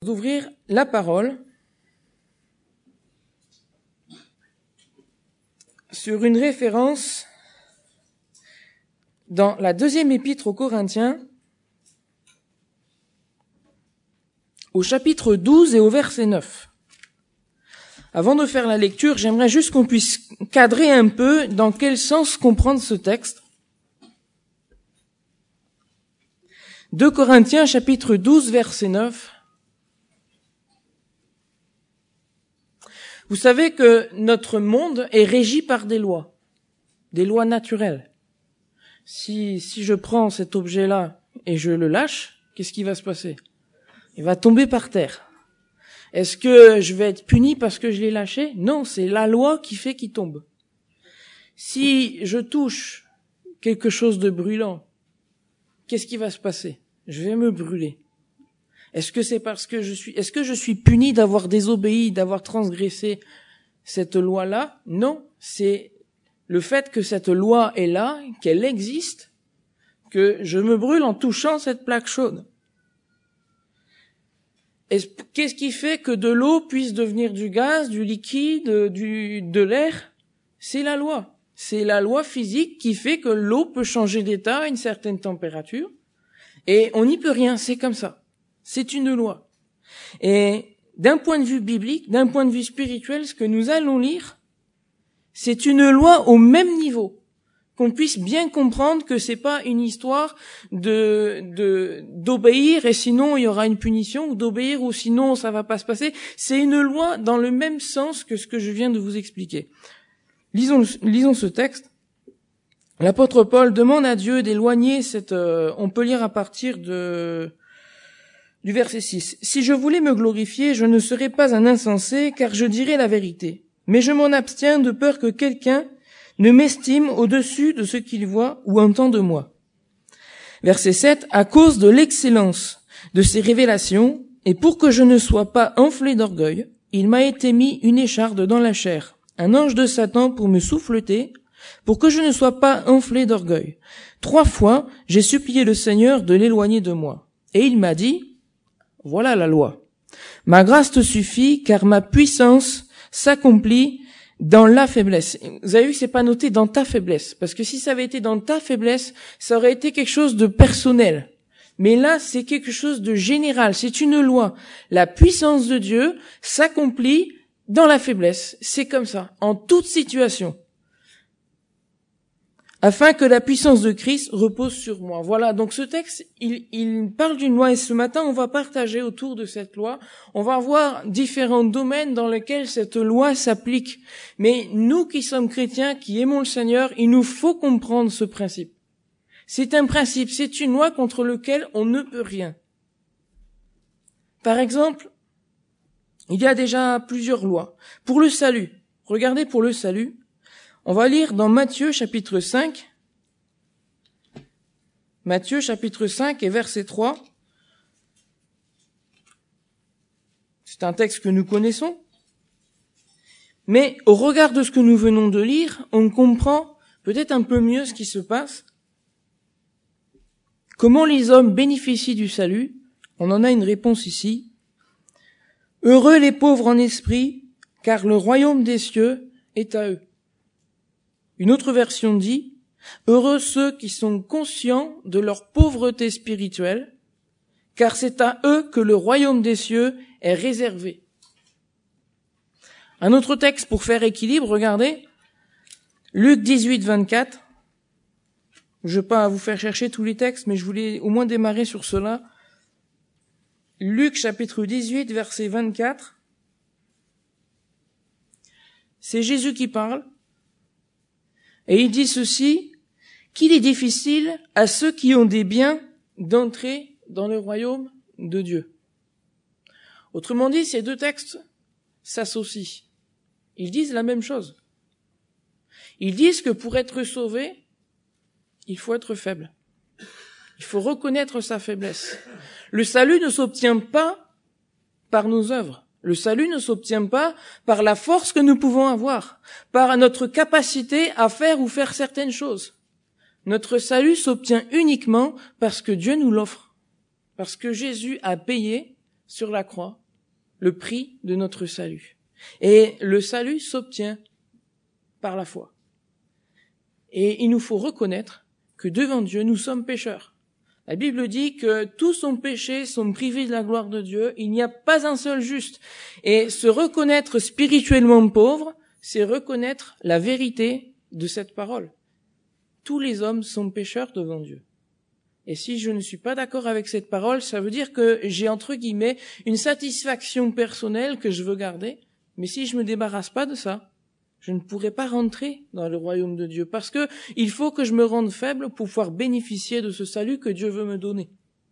D'ouvrir la parole sur une référence dans la deuxième épître aux Corinthiens, au chapitre 12 et au verset 9. Avant de faire la lecture, j'aimerais juste qu'on puisse cadrer un peu dans quel sens comprendre ce texte. 2 Corinthiens, chapitre 12, verset 9. Vous savez que notre monde est régi par des lois naturelles. Si je prends cet objet-là et je le lâche, qu'est-ce qui va se passer? Il va tomber par terre. Est-ce que je vais être puni parce que je l'ai lâché? Non, c'est la loi qui fait qu'il tombe. Si je touche quelque chose de brûlant, qu'est-ce qui va se passer? Je vais me brûler. Est-ce que je suis puni d'avoir désobéi, d'avoir transgressé cette loi-là? Non, c'est le fait que cette loi est là, qu'elle existe, que je me brûle en touchant cette plaque chaude. Qu'est-ce qui fait que de l'eau puisse devenir du gaz, du liquide, de l'air? C'est la loi. C'est la loi physique qui fait que l'eau peut changer d'état à une certaine température. Et on n'y peut rien, c'est comme ça. C'est une loi. Et d'un point de vue biblique, d'un point de vue spirituel, ce que nous allons lire, c'est une loi au même niveau. Qu'on puisse bien comprendre que c'est pas une histoire d'obéir et sinon il y aura une punition, ou d'obéir ou sinon ça va pas se passer. C'est une loi dans le même sens que ce que je viens de vous expliquer. Lisons ce texte. L'apôtre Paul demande à Dieu d'éloigner on peut lire à partir du verset 6. « Si je voulais me glorifier, je ne serais pas un insensé, car je dirais la vérité. Mais je m'en abstiens de peur que quelqu'un ne m'estime au-dessus de ce qu'il voit ou entend de moi. » Verset 7. « À cause de l'excellence de ces révélations, et pour que je ne sois pas enflé d'orgueil, il m'a été mis une écharde dans la chair, un ange de Satan pour me souffleter, pour que je ne sois pas enflé d'orgueil. 3 fois, j'ai supplié le Seigneur de l'éloigner de moi. Et il m'a dit, voilà la loi. Ma grâce te suffit, car ma puissance s'accomplit dans la faiblesse. » Vous avez vu que c'est pas noté dans ta faiblesse, parce que si ça avait été dans ta faiblesse, ça aurait été quelque chose de personnel. Mais là, c'est quelque chose de général, c'est une loi. La puissance de Dieu s'accomplit dans la faiblesse. C'est comme ça, en toute situation. Afin que la puissance de Christ repose sur moi. Voilà, donc ce texte, il parle d'une loi, et ce matin, on va partager autour de cette loi. On va voir différents domaines dans lesquels cette loi s'applique. Mais nous qui sommes chrétiens, qui aimons le Seigneur, il nous faut comprendre ce principe. C'est un principe, c'est une loi contre laquelle on ne peut rien. Par exemple, il y a déjà plusieurs lois. Pour le salut, regardez pour le salut, on va lire dans Matthieu chapitre 5. Matthieu chapitre 5 et verset 3. C'est un texte que nous connaissons. Mais au regard de ce que nous venons de lire, on comprend peut-être un peu mieux ce qui se passe. Comment les hommes bénéficient du salut? On en a une réponse ici. « Heureux les pauvres en esprit, car le royaume des cieux est à eux. » Une autre version dit « Heureux ceux qui sont conscients de leur pauvreté spirituelle, car c'est à eux que le royaume des cieux est réservé. » Un autre texte pour faire équilibre, regardez, Luc 18, 24. Je ne vais pas vous faire chercher tous les textes, mais je voulais au moins démarrer sur cela. Luc chapitre 18, verset 24. C'est Jésus qui parle. Et il dit ceci, qu'il est difficile à ceux qui ont des biens d'entrer dans le royaume de Dieu. Autrement dit, ces deux textes s'associent. Ils disent la même chose. Ils disent que pour être sauvé, il faut être faible. Il faut reconnaître sa faiblesse. Le salut ne s'obtient pas par nos œuvres. Le salut ne s'obtient pas par la force que nous pouvons avoir, par notre capacité à faire ou faire certaines choses. Notre salut s'obtient uniquement parce que Dieu nous l'offre, parce que Jésus a payé sur la croix le prix de notre salut. Et le salut s'obtient par la foi. Et il nous faut reconnaître que devant Dieu, nous sommes pécheurs. La Bible dit que tous ont péché, sont privés de la gloire de Dieu. Il n'y a pas un seul juste. Et se reconnaître spirituellement pauvre, c'est reconnaître la vérité de cette parole. Tous les hommes sont pécheurs devant Dieu. Et si je ne suis pas d'accord avec cette parole, ça veut dire que j'ai entre guillemets une satisfaction personnelle que je veux garder. Mais si je me débarrasse pas de ça, je ne pourrai pas rentrer dans le royaume de Dieu, parce que il faut que je me rende faible pour pouvoir bénéficier de ce salut que Dieu veut me donner.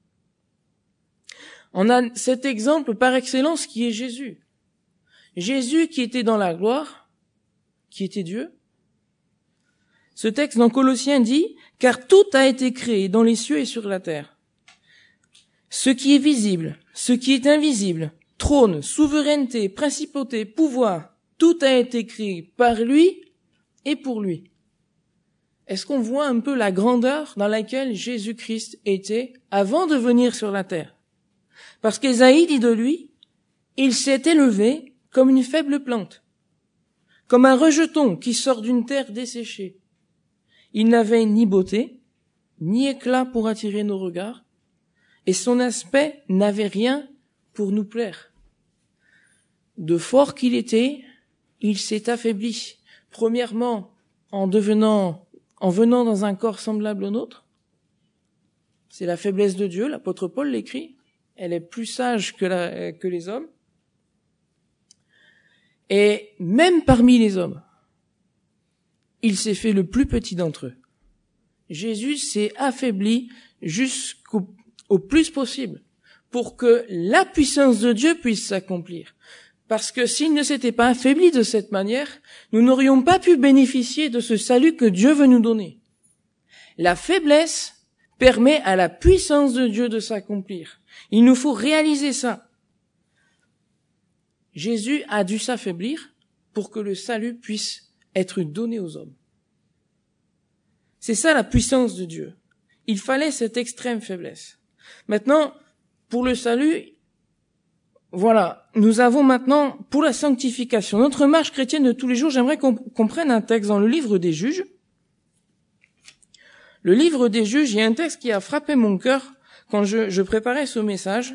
On a cet exemple par excellence qui est Jésus. Jésus qui était dans la gloire, qui était Dieu. Ce texte dans Colossiens dit « Car tout a été créé dans les cieux et sur la terre. Ce qui est visible, ce qui est invisible, trône, souveraineté, principauté, pouvoir, tout a été créé par lui et pour lui. » Est-ce qu'on voit un peu la grandeur dans laquelle Jésus-Christ était avant de venir sur la terre? Parce qu'Ésaïe dit de lui, il s'est élevé comme une faible plante, comme un rejeton qui sort d'une terre desséchée. Il n'avait ni beauté, ni éclat pour attirer nos regards, et son aspect n'avait rien pour nous plaire. De fort qu'il était, il s'est affaibli. Premièrement, en venant dans un corps semblable au nôtre. C'est la faiblesse de Dieu, l'apôtre Paul l'écrit. Elle est plus sage que les hommes. Et même parmi les hommes, il s'est fait le plus petit d'entre eux. Jésus s'est affaibli jusqu'au plus possible pour que la puissance de Dieu puisse s'accomplir. Parce que s'il ne s'était pas affaibli de cette manière, nous n'aurions pas pu bénéficier de ce salut que Dieu veut nous donner. La faiblesse permet à la puissance de Dieu de s'accomplir. Il nous faut réaliser ça. Jésus a dû s'affaiblir pour que le salut puisse être donné aux hommes. C'est ça la puissance de Dieu. Il fallait cette extrême faiblesse. Maintenant, pour le salut, voilà, nous avons maintenant, pour la sanctification, notre marche chrétienne de tous les jours, j'aimerais qu'on prenne un texte dans le livre des Juges. Le livre des Juges, il y a un texte qui a frappé mon cœur quand je préparais ce message.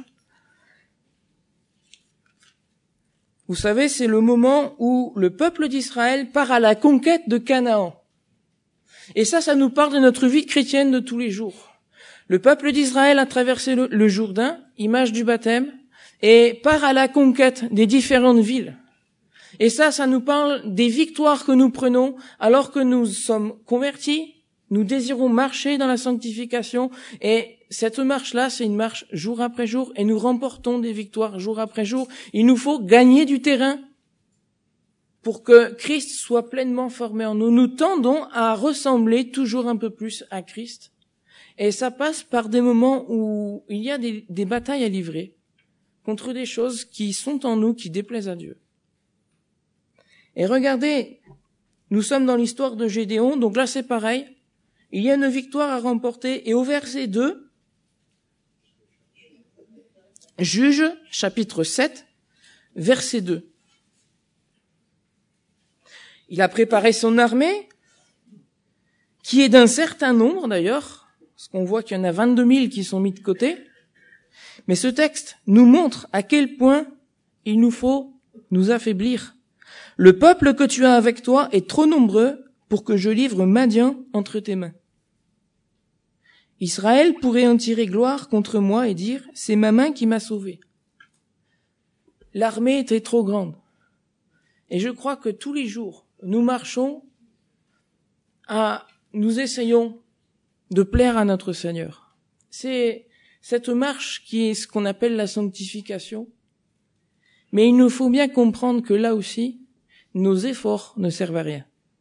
Vous savez, c'est le moment où le peuple d'Israël part à la conquête de Canaan. Et ça nous parle de notre vie chrétienne de tous les jours. Le peuple d'Israël a traversé le Jourdain, image du baptême, et part à la conquête des différentes villes. Et ça nous parle des victoires que nous prenons alors que nous sommes convertis, nous désirons marcher dans la sanctification, et cette marche-là, c'est une marche jour après jour, et nous remportons des victoires jour après jour. Il nous faut gagner du terrain pour que Christ soit pleinement formé en nous. Nous tendons à ressembler toujours un peu plus à Christ, et ça passe par des moments où il y a des batailles à livrer contre des choses qui sont en nous, qui déplaisent à Dieu. Et regardez, nous sommes dans l'histoire de Gédéon, donc là c'est pareil, il y a une victoire à remporter, et au verset 2, Juges, chapitre 7, verset 2. Il a préparé son armée, qui est d'un certain nombre d'ailleurs, parce qu'on voit qu'il y en a 22 000 qui sont mis de côté. Mais ce texte nous montre à quel point il nous faut nous affaiblir. Le peuple que tu as avec toi est trop nombreux pour que je livre Madian entre tes mains. Israël pourrait en tirer gloire contre moi et dire « C'est ma main qui m'a sauvé ». L'armée était trop grande. Et je crois que tous les jours, nous marchons nous essayons de plaire à notre Seigneur. C'est cette marche qui est ce qu'on appelle la sanctification. Mais il nous faut bien comprendre que là aussi, nos efforts ne servent à rien.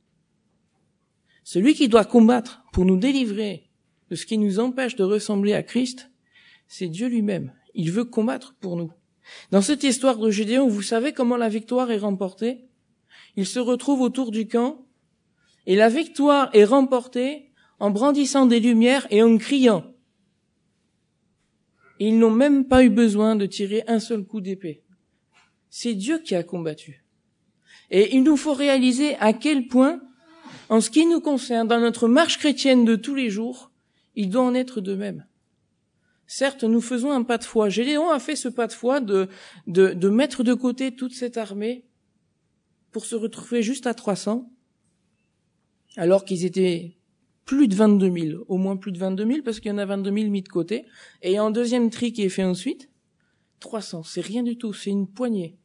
Celui qui doit combattre pour nous délivrer de ce qui nous empêche de ressembler à Christ, c'est Dieu lui-même. Il veut combattre pour nous. Dans cette histoire de Gédéon, vous savez comment la victoire est remportée? Il se retrouve autour du camp, et la victoire est remportée en brandissant des lumières et en criant. Et ils n'ont même pas eu besoin de tirer un seul coup d'épée. C'est Dieu qui a combattu. Et il nous faut réaliser à quel point, en ce qui nous concerne, dans notre marche chrétienne de tous les jours, il doit en être de même. Certes, nous faisons un pas de foi. Gédéon a fait ce pas de foi de mettre de côté toute cette armée pour se retrouver juste à 300, alors qu'ils étaient plus de 22 000, au moins plus de 22 000, parce qu'il y en a 22 000 mis de côté. Et en deuxième tri qui est fait ensuite, 300, c'est rien du tout, c'est une poignée.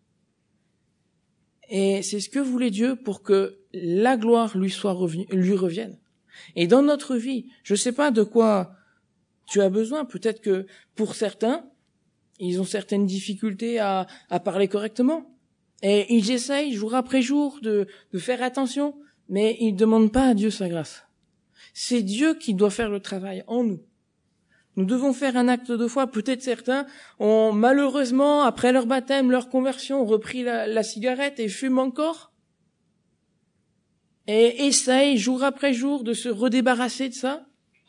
Et c'est ce que voulait Dieu pour que la gloire lui revienne. Et dans notre vie, je sais pas de quoi tu as besoin. Peut-être que pour certains, ils ont certaines difficultés à parler correctement. Et ils essayent jour après jour de faire attention, mais ils ne demandent pas à Dieu sa grâce. C'est Dieu qui doit faire le travail en nous. Nous devons faire un acte de foi. Peut-être certains ont malheureusement, après leur baptême, leur conversion, repris la cigarette et fument encore. Et essayent jour après jour de se redébarrasser de ça.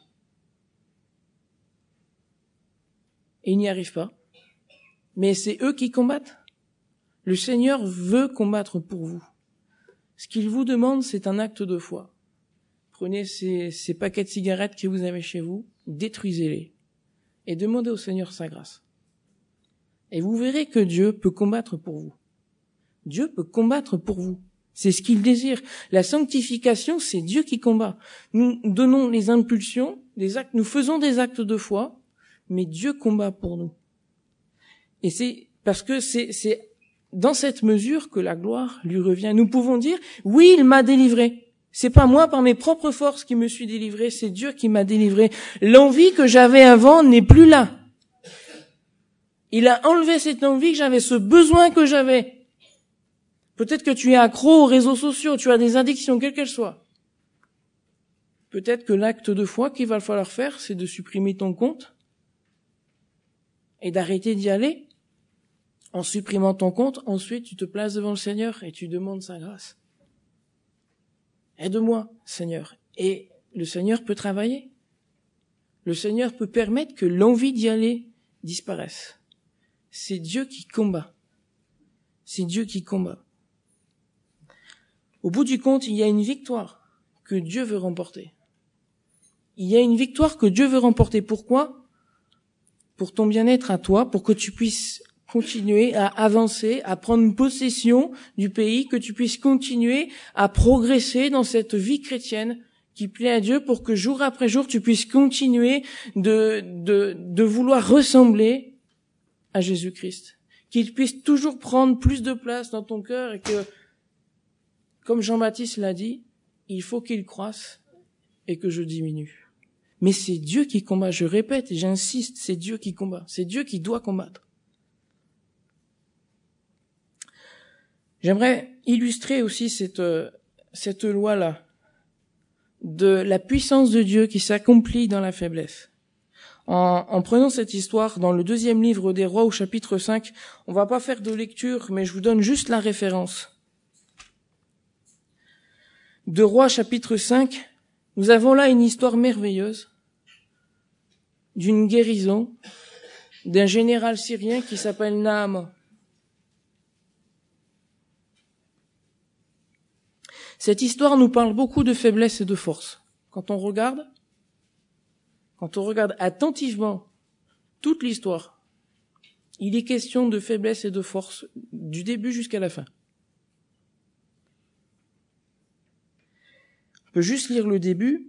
Et ils n'y arrivent pas. Mais c'est eux qui combattent. Le Seigneur veut combattre pour vous. Ce qu'il vous demande, c'est un acte de foi. Prenez ces paquets de cigarettes que vous avez chez vous, détruisez-les et demandez au Seigneur sa grâce. Et vous verrez que Dieu peut combattre pour vous. Dieu peut combattre pour vous. C'est ce qu'il désire. La sanctification, c'est Dieu qui combat. Nous donnons les impulsions, les actes, nous faisons des actes de foi, mais Dieu combat pour nous. Et c'est parce que c'est dans cette mesure que la gloire lui revient. Nous pouvons dire, oui, il m'a délivré. C'est pas moi par mes propres forces qui me suis délivré, c'est Dieu qui m'a délivré. L'envie que j'avais avant n'est plus là. Il a enlevé cette envie que j'avais, ce besoin que j'avais. Peut-être que tu es accro aux réseaux sociaux, tu as des addictions, quelles qu'elles soient. Peut-être que l'acte de foi qu'il va falloir faire, c'est de supprimer ton compte et d'arrêter d'y aller. En supprimant ton compte, ensuite tu te places devant le Seigneur et tu demandes sa grâce. Aide-moi, Seigneur. Et le Seigneur peut travailler. Le Seigneur peut permettre que l'envie d'y aller disparaisse. C'est Dieu qui combat. C'est Dieu qui combat. Au bout du compte, il y a une victoire que Dieu veut remporter. Il y a une victoire que Dieu veut remporter. Pourquoi ? Pour ton bien-être à toi, pour que tu puisses continuer à avancer, à prendre possession du pays, que tu puisses continuer à progresser dans cette vie chrétienne qui plaît à Dieu, pour que jour après jour tu puisses continuer de vouloir ressembler à Jésus-Christ, qu'il puisse toujours prendre plus de place dans ton cœur et que, comme Jean-Baptiste l'a dit, il faut qu'il croisse et que je diminue. Mais c'est Dieu qui combat, je répète et j'insiste, c'est Dieu qui combat, c'est Dieu qui doit combattre. J'aimerais illustrer aussi cette loi-là de la puissance de Dieu qui s'accomplit dans la faiblesse. En prenant cette histoire dans le 2e livre des Rois au chapitre 5, on va pas faire de lecture, mais je vous donne juste la référence. De Rois chapitre 5, nous avons là une histoire merveilleuse d'une guérison d'un général syrien qui s'appelle Naaman. Cette histoire nous parle beaucoup de faiblesse et de force. Quand on regarde attentivement toute l'histoire, il est question de faiblesse et de force du début jusqu'à la fin. On peut juste lire le début.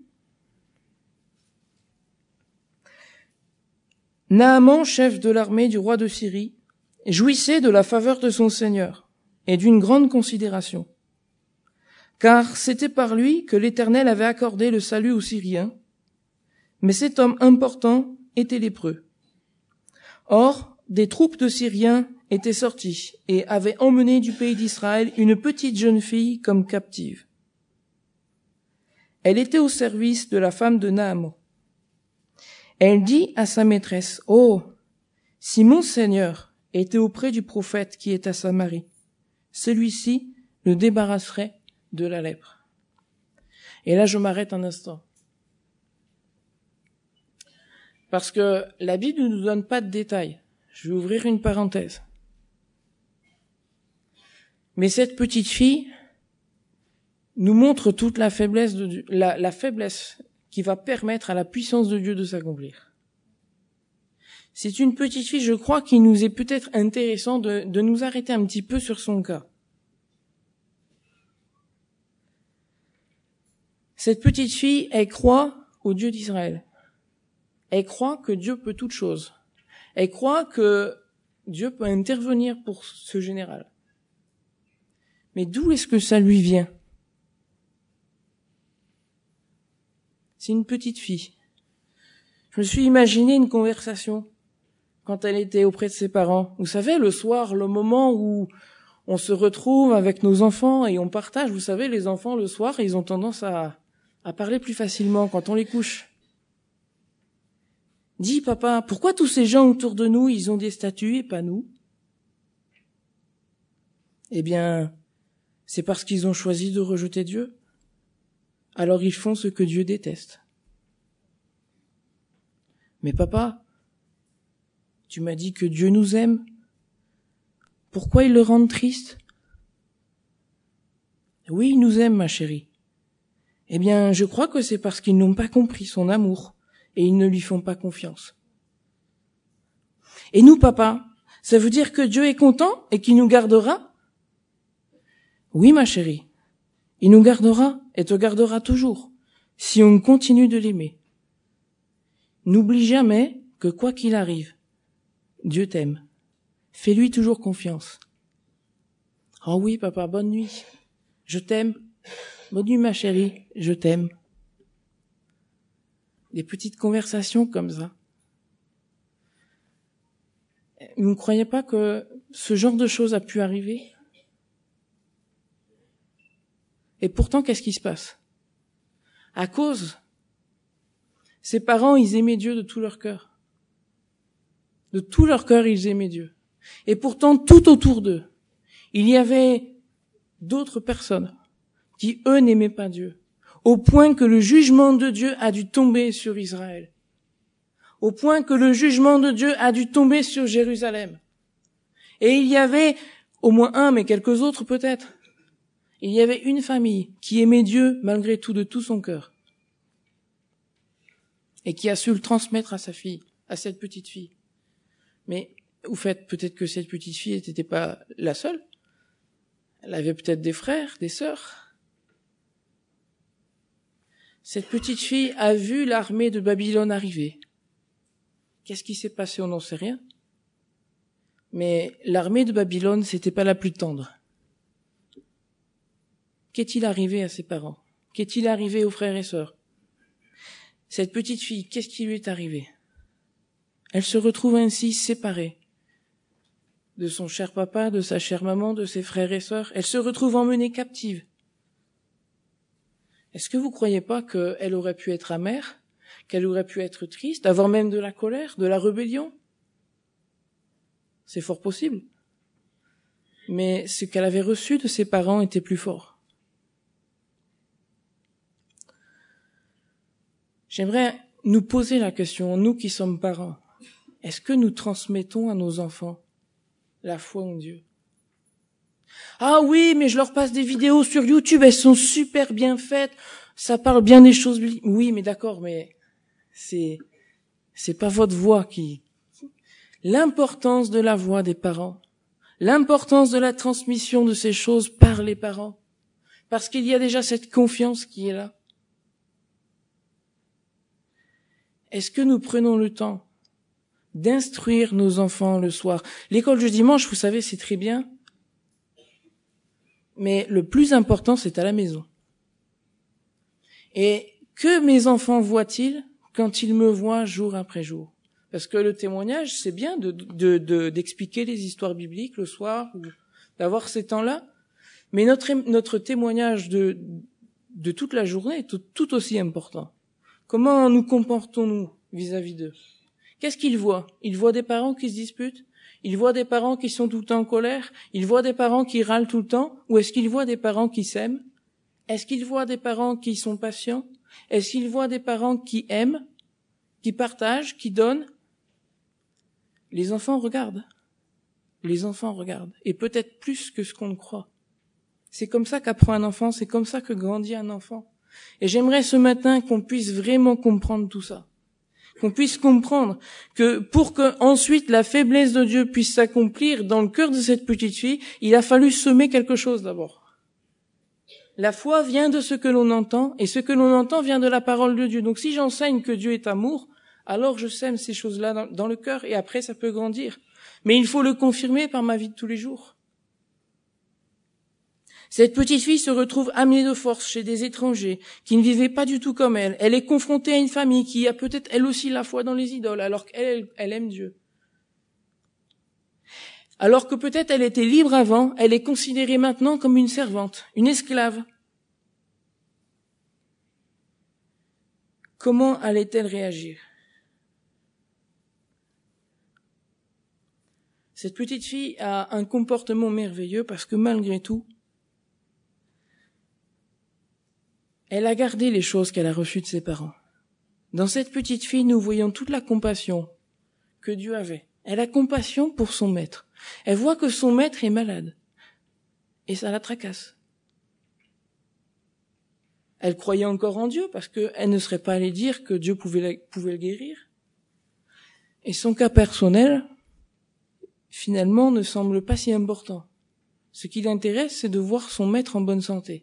Naaman, chef de l'armée du roi de Syrie, jouissait de la faveur de son Seigneur et d'une grande considération. Car c'était par lui que l'Éternel avait accordé le salut aux Syriens, mais cet homme important était lépreux. Or, des troupes de Syriens étaient sorties et avaient emmené du pays d'Israël une petite jeune fille comme captive. Elle était au service de la femme de Naaman. Elle dit à sa maîtresse, « Oh, si mon Seigneur était auprès du prophète qui est à Samarie, celui-ci le débarrasserait de la lèpre. » Et là, je m'arrête un instant. Parce que la Bible ne nous donne pas de détails. Je vais ouvrir une parenthèse. Mais cette petite fille nous montre toute la faiblesse de Dieu, la faiblesse qui va permettre à la puissance de Dieu de s'accomplir. C'est une petite fille, je crois, qu'il nous est peut-être intéressant de nous arrêter un petit peu sur son cas. Cette petite fille, elle croit au Dieu d'Israël. Elle croit que Dieu peut toutes choses. Elle croit que Dieu peut intervenir pour ce général. Mais d'où est-ce que ça lui vient? C'est une petite fille. Je me suis imaginé une conversation quand elle était auprès de ses parents. Vous savez, le soir, le moment où on se retrouve avec nos enfants et on partage. Vous savez, les enfants, le soir, ils ont tendance à parler plus facilement quand on les couche. Dis, papa, pourquoi tous ces gens autour de nous, ils ont des statues et pas nous? Eh bien, c'est parce qu'ils ont choisi de rejeter Dieu. Alors ils font ce que Dieu déteste. Mais papa, tu m'as dit que Dieu nous aime. Pourquoi ils le rendent triste? Oui, il nous aime, ma chérie. Eh bien, je crois que c'est parce qu'ils n'ont pas compris son amour et ils ne lui font pas confiance. Et nous, papa, ça veut dire que Dieu est content et qu'il nous gardera? Oui, ma chérie, il nous gardera et te gardera toujours, si on continue de l'aimer. N'oublie jamais que quoi qu'il arrive, Dieu t'aime. Fais-lui toujours confiance. Oh oui, papa, bonne nuit. Je t'aime. Bonne nuit, ma chérie. Je t'aime. Des petites conversations comme ça. Vous ne croyez pas que ce genre de choses a pu arriver? Et pourtant, qu'est-ce qui se passe? À cause, ses parents, ils aimaient Dieu de tout leur cœur. De tout leur cœur, ils aimaient Dieu. Et pourtant, tout autour d'eux, il y avait d'autres personnes qui, eux, n'aimaient pas Dieu. Au point que le jugement de Dieu a dû tomber sur Israël. Au point que le jugement de Dieu a dû tomber sur Jérusalem. Et il y avait au moins un, mais quelques autres peut-être. Il y avait une famille qui aimait Dieu malgré tout de tout son cœur. Et qui a su le transmettre à sa fille, à cette petite fille. Mais, au fait, peut-être que cette petite fille n'était pas la seule. Elle avait peut-être des frères, des sœurs. Cette petite fille a vu l'armée de Babylone arriver. Qu'est-ce qui s'est passé? On n'en sait rien. Mais l'armée de Babylone, c'était pas la plus tendre. Qu'est-il arrivé à ses parents? Qu'est-il arrivé aux frères et sœurs? Cette petite fille, qu'est-ce qui lui est arrivé? Elle se retrouve ainsi séparée de son cher papa, de sa chère maman, de ses frères et sœurs. Elle se retrouve emmenée captive. Est-ce que vous croyez pas qu'elle aurait pu être amère, qu'elle aurait pu être triste, avoir même de la colère, de la rébellion? C'est fort possible. Mais ce qu'elle avait reçu de ses parents était plus fort. J'aimerais nous poser la question, nous qui sommes parents, est-ce que nous transmettons à nos enfants la foi en Dieu? Ah oui, mais je leur passe des vidéos sur YouTube, elles sont super bien faites, ça parle bien des choses. Oui, mais d'accord, mais c'est pas votre voix qui... L'importance de la voix des parents, l'importance de la transmission de ces choses par les parents, parce qu'il y a déjà cette confiance qui est là. Est-ce que nous prenons le temps d'instruire nos enfants le soir? L'école du dimanche, vous savez, c'est très bien. Mais le plus important, c'est à la maison. Et que mes enfants voient-ils quand ils me voient jour après jour? Parce que le témoignage, c'est bien d'expliquer les histoires bibliques le soir, ou d'avoir ces temps-là. Mais notre témoignage de toute la journée est tout aussi important. Comment nous comportons-nous vis-à-vis d'eux? Qu'est-ce qu'ils voient? Ils voient des parents qui se disputent? Ils voient des parents qui sont tout le temps en colère? Ils voient des parents qui râlent tout le temps? Ou est-ce qu'ils voient des parents qui s'aiment? Est-ce qu'ils voient des parents qui sont patients? Est-ce qu'ils voient des parents qui aiment, qui partage, qui donne, les enfants regardent. Les enfants regardent. Et peut-être plus que ce qu'on ne croit. C'est comme ça qu'apprend un enfant, c'est comme ça que grandit un enfant. Et j'aimerais ce matin qu'on puisse vraiment comprendre tout ça. Qu'on puisse comprendre que pour que ensuite la faiblesse de Dieu puisse s'accomplir dans le cœur de cette petite fille, il a fallu semer quelque chose d'abord. La foi vient de ce que l'on entend, et ce que l'on entend vient de la parole de Dieu. Donc si j'enseigne que Dieu est amour, alors je sème ces choses-là dans le cœur, et après ça peut grandir. Mais il faut le confirmer par ma vie de tous les jours. Cette petite fille se retrouve amenée de force chez des étrangers qui ne vivaient pas du tout comme elle. Elle est confrontée à une famille qui a peut-être elle aussi la foi dans les idoles, alors qu'elle aime Dieu. Alors que peut-être elle était libre avant, elle est considérée maintenant comme une servante, une esclave. Comment allait-elle réagir? Cette petite fille a un comportement merveilleux parce que malgré tout, elle a gardé les choses qu'elle a reçues de ses parents. Dans cette petite fille, nous voyons toute la compassion que Dieu avait. Elle a compassion pour son maître. Elle voit que son maître est malade. Et ça la tracasse. Elle croyait encore en Dieu parce qu'elle ne serait pas allée dire que Dieu pouvait le guérir. Et son cas personnel, finalement, ne semble pas si important. Ce qui l'intéresse, c'est de voir son maître en bonne santé.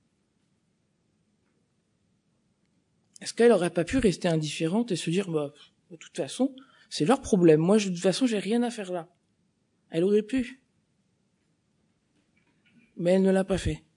Est-ce qu'elle aurait pas pu rester indifférente et se dire, de toute façon, c'est leur problème. Moi, de toute façon, j'ai rien à faire là. Elle aurait pu. Mais elle ne l'a pas fait.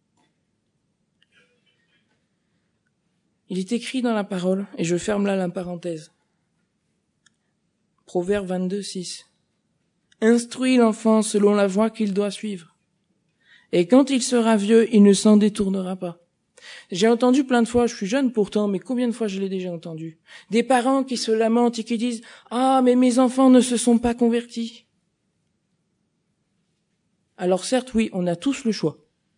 Il est écrit dans la parole, et je ferme là la parenthèse. Proverbe 22, 6. Instruis l'enfant selon la voie qu'il doit suivre. Et quand il sera vieux, il ne s'en détournera pas. J'ai entendu plein de fois, je suis jeune pourtant, mais combien de fois je l'ai déjà entendu? Des parents qui se lamentent et qui disent « Ah, mais mes enfants ne se sont pas convertis. » Alors certes, oui, on a tous le choix.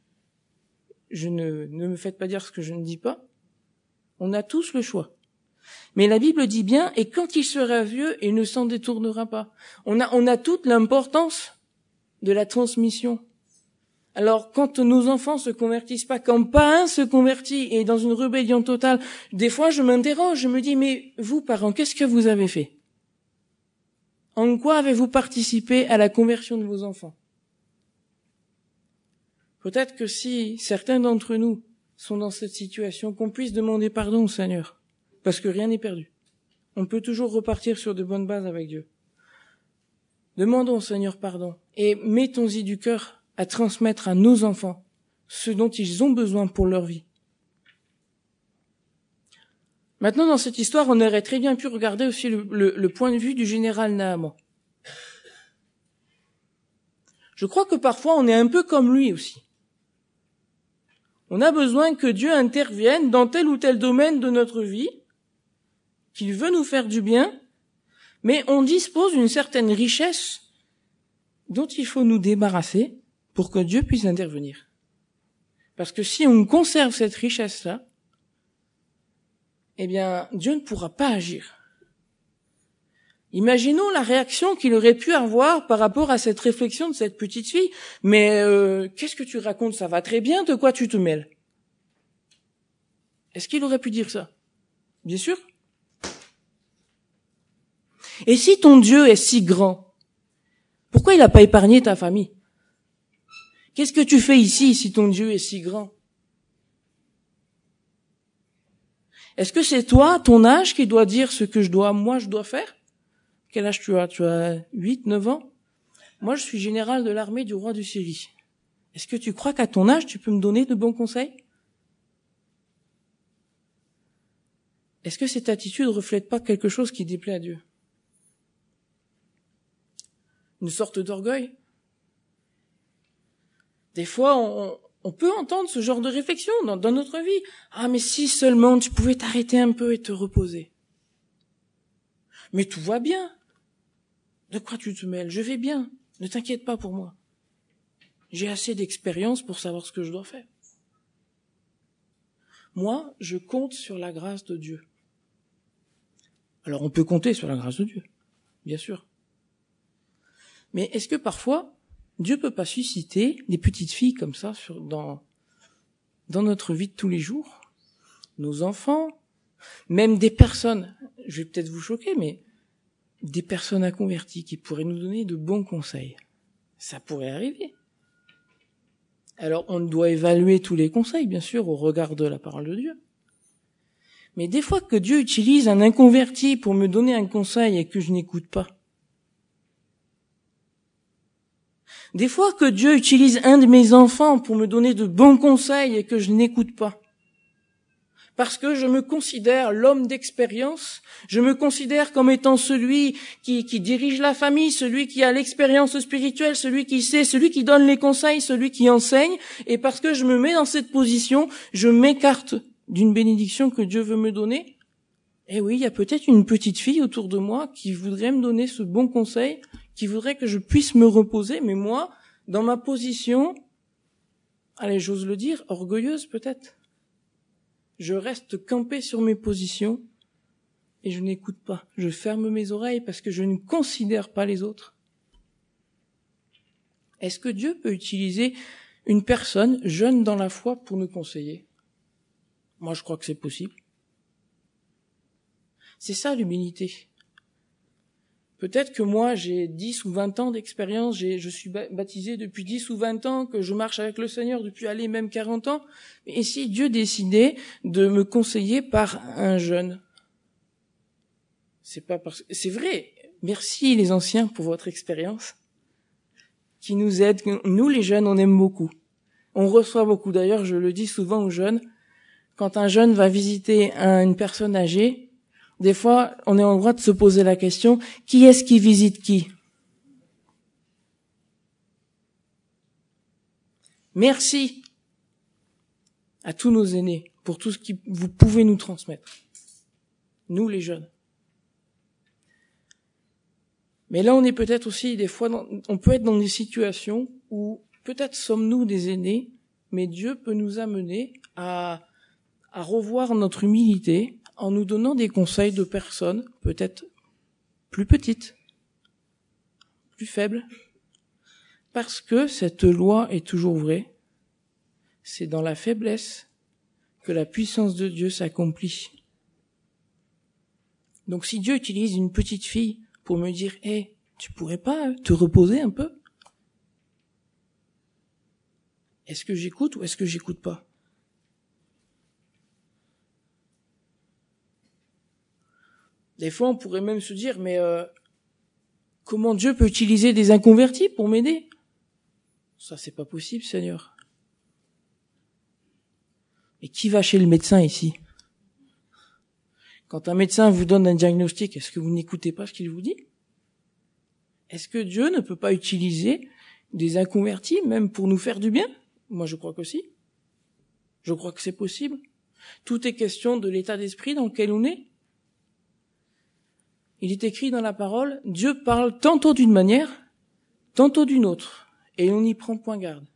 Ne me faites pas dire ce que je ne dis pas. On a tous le choix. Mais la Bible dit bien « Et quand il sera vieux, il ne s'en détournera pas. » On a toute l'importance de la transmission. Alors, quand nos enfants se convertissent pas, quand pas un se convertit et est dans une rébellion totale, des fois je m'interroge, je me dis, mais vous, parents, qu'est-ce que vous avez fait? En quoi avez-vous participé à la conversion de vos enfants? Peut-être que si certains d'entre nous sont dans cette situation, qu'on puisse demander pardon au Seigneur, parce que rien n'est perdu. On peut toujours repartir sur de bonnes bases avec Dieu. Demandons au Seigneur pardon et mettons-y du cœur à transmettre à nos enfants ce dont ils ont besoin pour leur vie. Maintenant, dans cette histoire, on aurait très bien pu regarder aussi le point de vue du général Naaman. Je crois que parfois, on est un peu comme lui aussi. On a besoin que Dieu intervienne dans tel ou tel domaine de notre vie, qu'il veut nous faire du bien, mais on dispose d'une certaine richesse dont il faut nous débarrasser pour que Dieu puisse intervenir. Parce que si on conserve cette richesse-là, eh bien, Dieu ne pourra pas agir. Imaginons la réaction qu'il aurait pu avoir par rapport à cette réflexion de cette petite fille. Mais qu'est-ce que tu racontes? Ça va très bien, de quoi tu te mêles? Est-ce qu'il aurait pu dire ça? Bien sûr. Et si ton Dieu est si grand, pourquoi il n'a pas épargné ta famille? Qu'est-ce que tu fais ici si ton Dieu est si grand? Est-ce que c'est toi, ton âge, qui doit dire ce que je dois faire? Quel âge tu as? Tu as 8, 9 ans? Moi, je suis général de l'armée du roi de Syrie. Est-ce que tu crois qu'à ton âge, tu peux me donner de bons conseils? Est-ce que cette attitude ne reflète pas quelque chose qui déplaît à Dieu? Une sorte d'orgueil? Des fois, on peut entendre ce genre de réflexion dans notre vie. Ah, mais si seulement tu pouvais t'arrêter un peu et te reposer. Mais tout va bien. De quoi tu te mêles? Je vais bien. Ne t'inquiète pas pour moi. J'ai assez d'expérience pour savoir ce que je dois faire. Moi, je compte sur la grâce de Dieu. Alors on peut compter sur la grâce de Dieu, bien sûr. Mais est-ce que parfois, Dieu peut pas susciter des petites filles comme ça dans notre vie de tous les jours, nos enfants, même des personnes, je vais peut-être vous choquer, mais des personnes inconverties qui pourraient nous donner de bons conseils. Ça pourrait arriver. Alors on doit évaluer tous les conseils, bien sûr, au regard de la parole de Dieu. Mais des fois que Dieu utilise un inconverti pour me donner un conseil et que je n'écoute pas. Des fois que Dieu utilise un de mes enfants pour me donner de bons conseils et que je n'écoute pas. Parce que je me considère l'homme d'expérience, je me considère comme étant celui qui dirige la famille, celui qui a l'expérience spirituelle, celui qui sait, celui qui donne les conseils, celui qui enseigne, et parce que je me mets dans cette position, je m'écarte d'une bénédiction que Dieu veut me donner. Et oui, il y a peut-être une petite fille autour de moi qui voudrait me donner ce bon conseil, qui voudrait que je puisse me reposer, mais moi, dans ma position, allez, j'ose le dire, orgueilleuse peut-être. Je reste campé sur mes positions et je n'écoute pas. Je ferme mes oreilles parce que je ne considère pas les autres. Est-ce que Dieu peut utiliser une personne jeune dans la foi pour nous conseiller? Moi, je crois que c'est possible. C'est ça l'humilité. Peut-être que moi, j'ai 10 ou 20 ans d'expérience, je suis baptisé depuis 10 ou 20 ans, que je marche avec le Seigneur depuis même 40 ans. Et si Dieu décidait de me conseiller par un jeune? C'est vrai. Merci les anciens pour votre expérience qui nous aide. Nous, les jeunes, on aime beaucoup. On reçoit beaucoup. D'ailleurs, je le dis souvent aux jeunes, quand un jeune va visiter une personne âgée, des fois, on est en droit de se poser la question, qui est-ce qui visite qui? Merci à tous nos aînés pour tout ce que vous pouvez nous transmettre. Nous, les jeunes. Mais là, on est peut-être aussi, des fois, on peut être dans des situations où peut-être sommes-nous des aînés, mais Dieu peut nous amener à revoir notre humilité en nous donnant des conseils de personnes peut-être plus petites, plus faibles, parce que cette loi est toujours vraie. C'est dans la faiblesse que la puissance de Dieu s'accomplit. Donc si Dieu utilise une petite fille pour me dire « Hey, tu pourrais pas te reposer un peu ?» Est-ce que j'écoute ou est-ce que j'écoute pas? Des fois, on pourrait même se dire, mais comment Dieu peut utiliser des inconvertis pour m'aider? Ça, c'est pas possible, Seigneur. Mais qui va chez le médecin ici? Quand un médecin vous donne un diagnostic, est-ce que vous n'écoutez pas ce qu'il vous dit? Est-ce que Dieu ne peut pas utiliser des inconvertis, même pour nous faire du bien? Moi, je crois que si. Je crois que c'est possible. Tout est question de l'état d'esprit dans lequel on est. Il est écrit dans la parole, Dieu parle tantôt d'une manière, tantôt d'une autre, et on n'y prend point garde.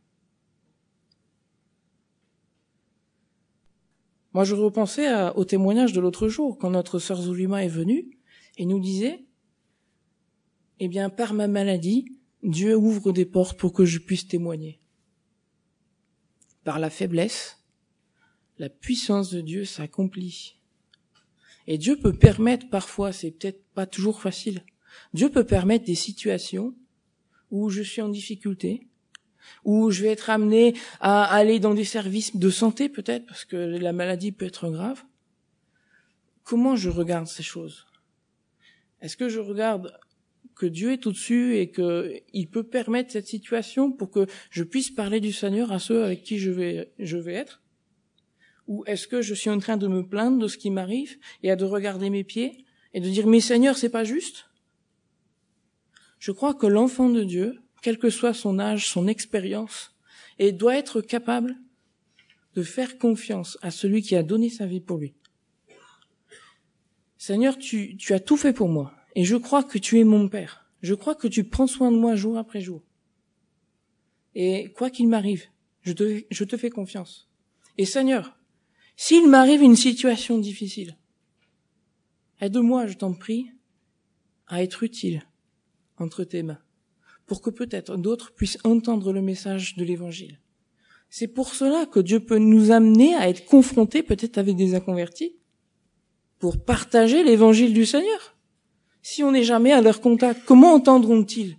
Moi, je repensais au témoignage de l'autre jour, quand notre sœur Zulima est venue et nous disait, eh bien, par ma maladie, Dieu ouvre des portes pour que je puisse témoigner. Par la faiblesse, la puissance de Dieu s'accomplit. Et Dieu peut permettre parfois, c'est peut-être pas toujours facile, Dieu peut permettre des situations où je suis en difficulté, où je vais être amené à aller dans des services de santé peut-être, parce que la maladie peut être grave. Comment je regarde ces choses? Est-ce que je regarde que Dieu est au-dessus et qu'il peut permettre cette situation pour que je puisse parler du Seigneur à ceux avec qui je vais être? Ou est-ce que je suis en train de me plaindre de ce qui m'arrive et de regarder mes pieds et de dire « Mais Seigneur, c'est pas juste ?» Je crois que l'enfant de Dieu, quel que soit son âge, son expérience, et doit être capable de faire confiance à celui qui a donné sa vie pour lui. Seigneur, tu as tout fait pour moi et je crois que tu es mon Père. Je crois que tu prends soin de moi jour après jour. Et quoi qu'il m'arrive, je te fais confiance. Et Seigneur, s'il m'arrive une situation difficile, Aide-moi, je t'en prie, à être utile entre tes mains, pour que peut-être d'autres puissent entendre le message de l'Évangile. C'est pour cela que Dieu peut nous amener à être confrontés peut-être avec des inconvertis, pour partager l'Évangile du Seigneur. Si on n'est jamais à leur contact, comment entendront-ils?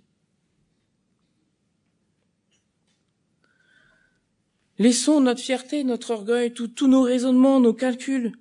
Laissons notre fierté, notre orgueil, tous nos raisonnements, nos calculs.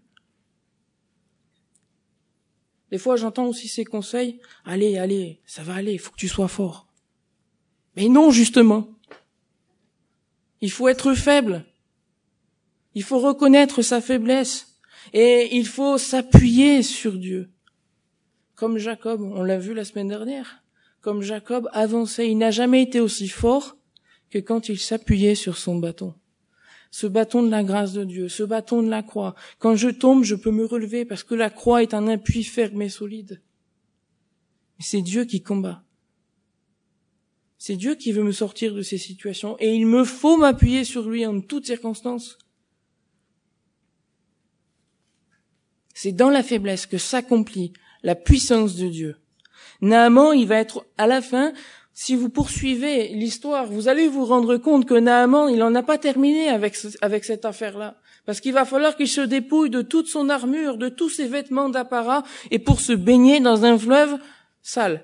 Des fois, j'entends aussi ces conseils. Allez, ça va aller, il faut que tu sois fort. Mais non, justement. Il faut être faible. Il faut reconnaître sa faiblesse. Et il faut s'appuyer sur Dieu. Comme Jacob, on l'a vu la semaine dernière. Comme Jacob avançait, il n'a jamais été aussi fort que quand il s'appuyait sur son bâton. Ce bâton de la grâce de Dieu, ce bâton de la croix. Quand je tombe, je peux me relever parce que la croix est un appui ferme et solide. Mais c'est Dieu qui combat. C'est Dieu qui veut me sortir de ces situations et il me faut m'appuyer sur lui en toutes circonstances. C'est dans la faiblesse que s'accomplit la puissance de Dieu. Naaman, il va être à la fin, si vous poursuivez l'histoire, vous allez vous rendre compte que Naaman, il n'en a pas terminé avec cette affaire-là. Parce qu'il va falloir qu'il se dépouille de toute son armure, de tous ses vêtements d'apparat, et pour se baigner dans un fleuve sale.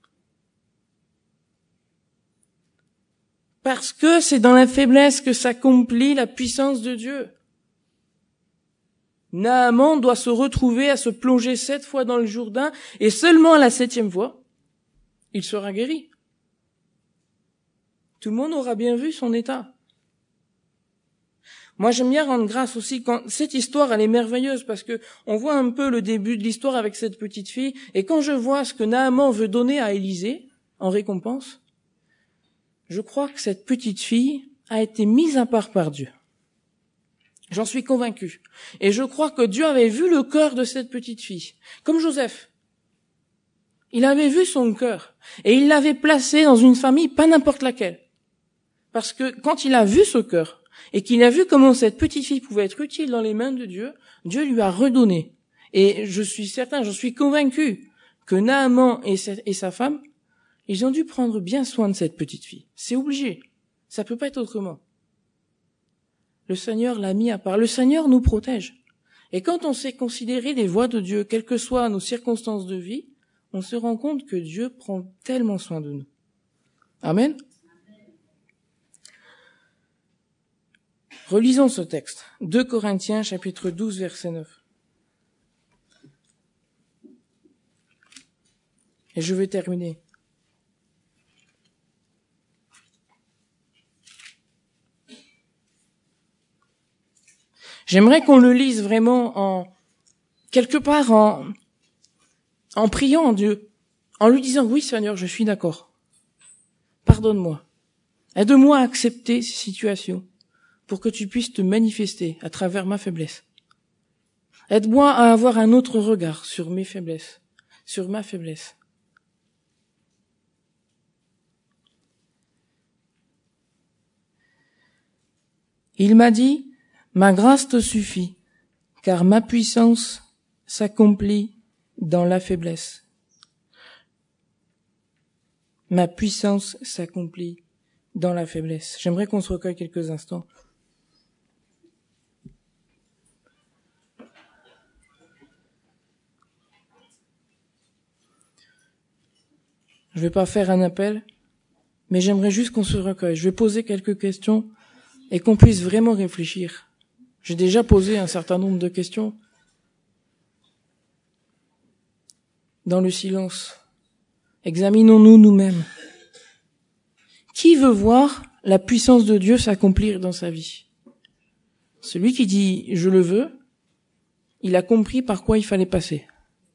Parce que c'est dans la faiblesse que s'accomplit la puissance de Dieu. Naaman doit se retrouver à se plonger 7 fois dans le Jourdain, et seulement à la 7e fois, il sera guéri. Tout le monde aura bien vu son état. Moi, j'aime bien rendre grâce aussi quand cette histoire, elle est merveilleuse parce que on voit un peu le début de l'histoire avec cette petite fille, et quand je vois ce que Naaman veut donner à Élisée en récompense, je crois que cette petite fille a été mise à part par Dieu. J'en suis convaincu. Et je crois que Dieu avait vu le cœur de cette petite fille. Comme Joseph. Il avait vu son cœur. Et il l'avait placé dans une famille, pas n'importe laquelle. Parce que quand il a vu ce cœur, et qu'il a vu comment cette petite fille pouvait être utile dans les mains de Dieu, Dieu lui a redonné. Et je suis certain, je suis convaincu que Naaman et sa femme, ils ont dû prendre bien soin de cette petite fille. C'est obligé. Ça peut pas être autrement. Le Seigneur l'a mis à part. Le Seigneur nous protège. Et quand on sait considérer les voies de Dieu, quelles que soient nos circonstances de vie, on se rend compte que Dieu prend tellement soin de nous. Amen. Relisons ce texte. 2 Corinthiens, chapitre 12, verset 9. Et je vais terminer. J'aimerais qu'on le lise vraiment quelque part en priant en Dieu, en lui disant, oui Seigneur, je suis d'accord. Pardonne-moi. Aide-moi à accepter ces situations pour que tu puisses te manifester à travers ma faiblesse. Aide-moi à avoir un autre regard sur mes faiblesses, sur ma faiblesse. Il m'a dit, ma grâce te suffit, car ma puissance s'accomplit dans la faiblesse. Ma puissance s'accomplit dans la faiblesse. J'aimerais qu'on se recueille quelques instants. Je ne vais pas faire un appel, mais j'aimerais juste qu'on se recueille. Je vais poser quelques questions et qu'on puisse vraiment réfléchir. J'ai déjà posé un certain nombre de questions dans le silence. Examinons-nous nous-mêmes. Qui veut voir la puissance de Dieu s'accomplir dans sa vie? Celui qui dit « je le veux », il a compris par quoi il fallait passer.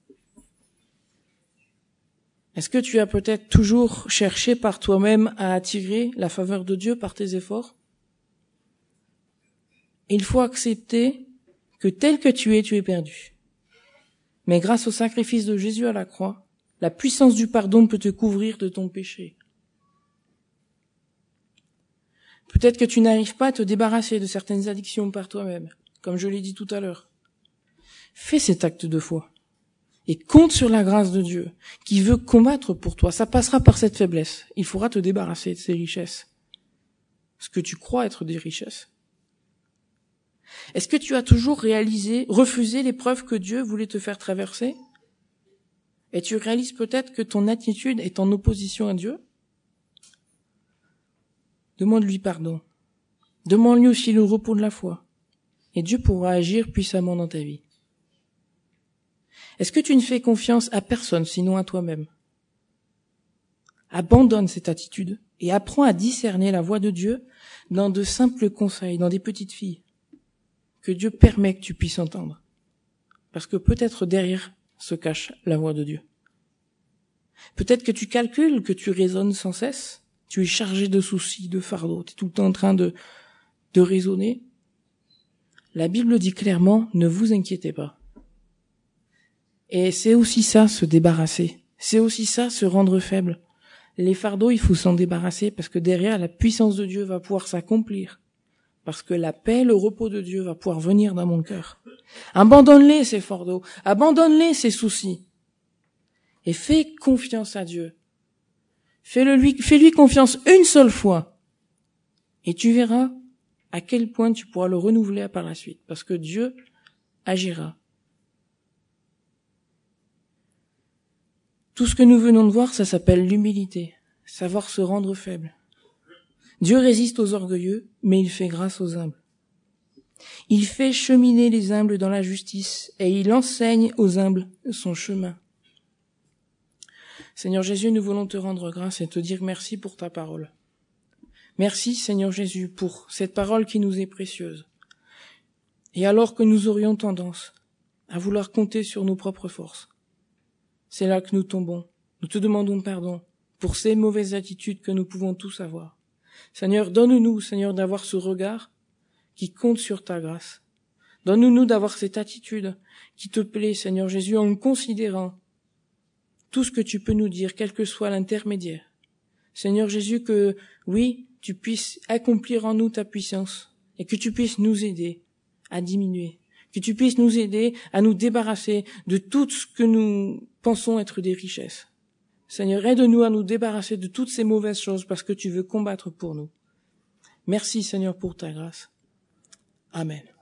Est-ce que tu as peut-être toujours cherché par toi-même à attirer la faveur de Dieu par tes efforts? Il faut accepter que tel que tu es perdu. Mais grâce au sacrifice de Jésus à la croix, la puissance du pardon peut te couvrir de ton péché. Peut-être que tu n'arrives pas à te débarrasser de certaines addictions par toi-même, comme je l'ai dit tout à l'heure. Fais cet acte de foi Et compte sur la grâce de Dieu, qui veut combattre pour toi. Ça passera par cette faiblesse. Il faudra te débarrasser de ces richesses. Ce que tu crois être des richesses. Est-ce que tu as toujours refusé l'épreuve que Dieu voulait te faire traverser? Et tu réalises peut-être que ton attitude est en opposition à Dieu? Demande-lui pardon. Demande-lui aussi le repos de la foi. Et Dieu pourra agir puissamment dans ta vie. Est-ce que tu ne fais confiance à personne, sinon à toi-même? Abandonne cette attitude et apprends à discerner la voix de Dieu dans de simples conseils, dans des petites filles, que Dieu permet que tu puisses entendre. Parce que peut-être derrière se cache la voix de Dieu. Peut-être que tu calcules, que tu raisonnes sans cesse, tu es chargé de soucis, de fardeaux, tu es tout le temps en train de raisonner. La Bible dit clairement, ne vous inquiétez pas. Et c'est aussi ça, se débarrasser. C'est aussi ça, se rendre faible. Les fardeaux, il faut s'en débarrasser parce que derrière, la puissance de Dieu va pouvoir s'accomplir. Parce que la paix, le repos de Dieu va pouvoir venir dans mon cœur. Abandonne-les, ces fardeaux. Abandonne-les, ces soucis. Et fais confiance à Dieu. Fais-lui confiance une seule fois. Et tu verras à quel point tu pourras le renouveler par la suite. Parce que Dieu agira. Tout ce que nous venons de voir, ça s'appelle l'humilité, savoir se rendre faible. Dieu résiste aux orgueilleux, mais il fait grâce aux humbles. Il fait cheminer les humbles dans la justice, et il enseigne aux humbles son chemin. Seigneur Jésus, nous voulons te rendre grâce et te dire merci pour ta parole. Merci, Seigneur Jésus, pour cette parole qui nous est précieuse. Et alors que nous aurions tendance à vouloir compter sur nos propres forces, c'est là que nous tombons. Nous te demandons pardon pour ces mauvaises attitudes que nous pouvons tous avoir. Seigneur, donne-nous, Seigneur, d'avoir ce regard qui compte sur ta grâce. Donne-nous d'avoir cette attitude qui te plaît, Seigneur Jésus, en considérant tout ce que tu peux nous dire, quel que soit l'intermédiaire. Seigneur Jésus, que, oui, tu puisses accomplir en nous ta puissance et que tu puisses nous aider à diminuer. Que tu puisses nous aider à nous débarrasser de tout ce que nous pensons être des richesses. Seigneur, aide-nous à nous débarrasser de toutes ces mauvaises choses parce que tu veux combattre pour nous. Merci, Seigneur, pour ta grâce. Amen.